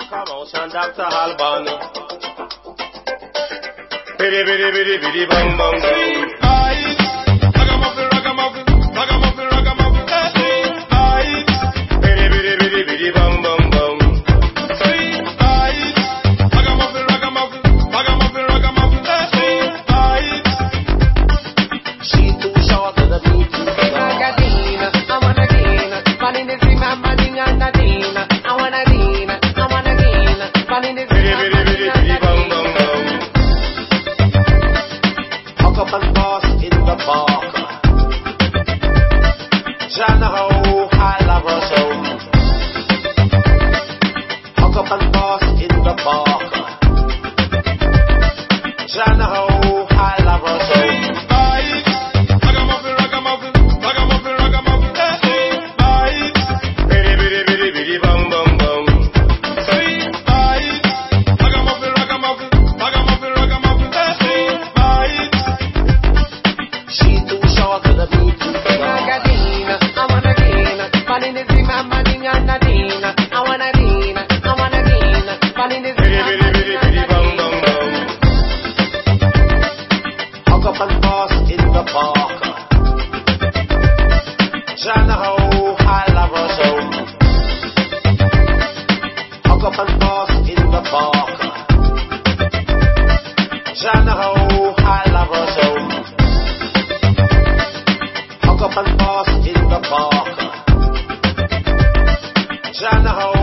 Promotion Dr. Alban. Biddy biddy biddy biddy bang bang bang. Ragamuffin, ragamuffin, ragamuffin, ragamuffin. Biddy biddy biddy biddy bang bang bang. Ragamuffin, ragamuffin, ragamuffin, ragamuffin. She too short to the beat. Magadina, I wanna Dina, money in the dream, I'm money on Nadina. I wanna Dina, I wanna Dina, money in the dream, I'm money on Nadina. Hook up and boss in the park. Jana ho, I love her so. Hook up and boss in the park. Jana ho, I love her so. Ragamuffin, ragamuffin, ragamuffin, ragamuffin. Biddy biddy biddy biddy bang bang bang. Ragamuffin, ragamuffin, ragamuffin, ragamuffin. She too short to the beat. Magadina, I wanna Dina, money in the dream, I'm money on Nadina. I wanna Dina, I wanna Dina, money in the dream, I'm Biddy biddy money biddy on bang Nadina. bang bang. Hook up and boss in the park. Jana ho, I love her so. Hook up and boss in the park. Jana ho, I love her so. Hook up and boss in the park. Jana ho.